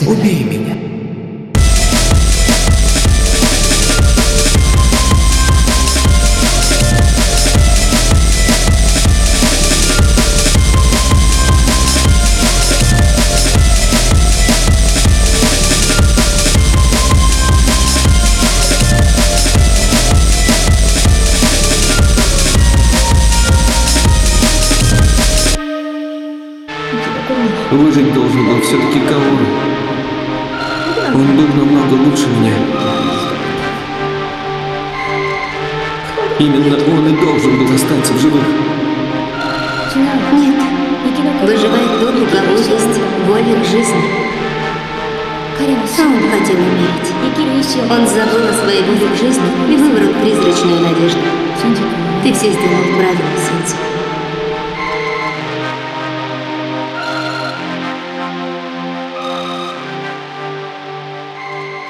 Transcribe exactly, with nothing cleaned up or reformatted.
Убей меня. Выжить должен был все-таки Каору. Он был намного лучше меня. Именно он и должен был остаться в живых. Нет. Выживает тот, у кого есть воля к жизни. А он хотел умереть. Он забыл о своей воле к жизни и выбрал призрачную надежду. Ты все сделал правильно, Синзи.